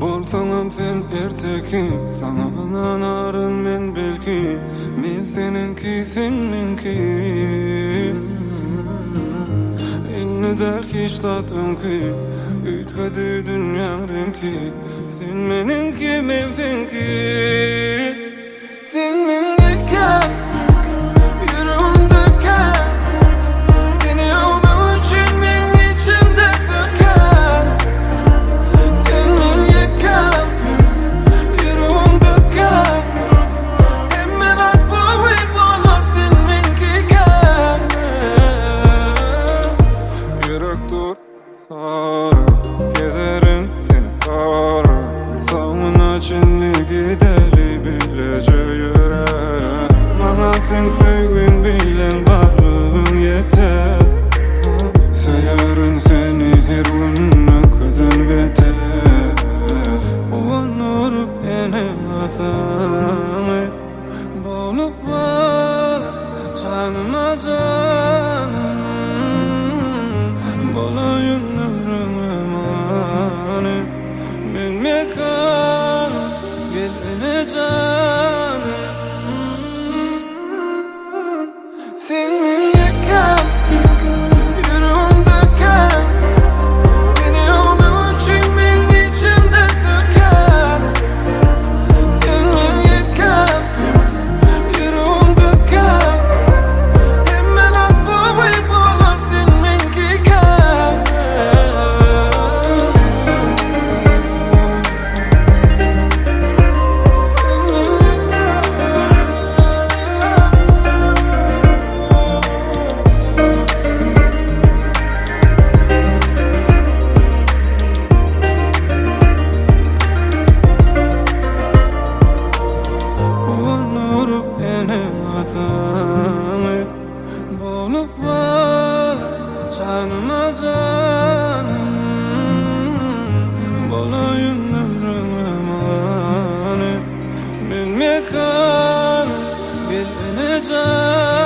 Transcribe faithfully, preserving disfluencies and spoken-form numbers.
Bolsaňam sen erteki, sana anaryn men belki. Men seninki, sen menki. Inni derki iştat önki, ütgedi dünya renki. Sen meninki, men senki. Sen meniki, yüreğimdeki. Seni almam için men içimde söker. Sen meniki, yüreğimdeki. Hemen aklıma olur sen meniki. Yürek dur, sonra gezerim seni kara. Sağına çenli gideli bilece yürek. Bana sen sevgin bilen varlığın yeter. Severim seni her gün öküden beter. Unurup ene atan et. Bolup bana canıma canım. Bolayın ömrüm emanet. Men mekanım gel ene canım. Sen meniki, yüreğimdeki. Seni almam için men içimde söker. Sen meniki, yüreğimdeki. Hemen aklıma olur sen meniki. Unurup ene atan et. Bolup bana canıma canım. Bolayın ömrüm emanet. Men mekanım gel ene canım.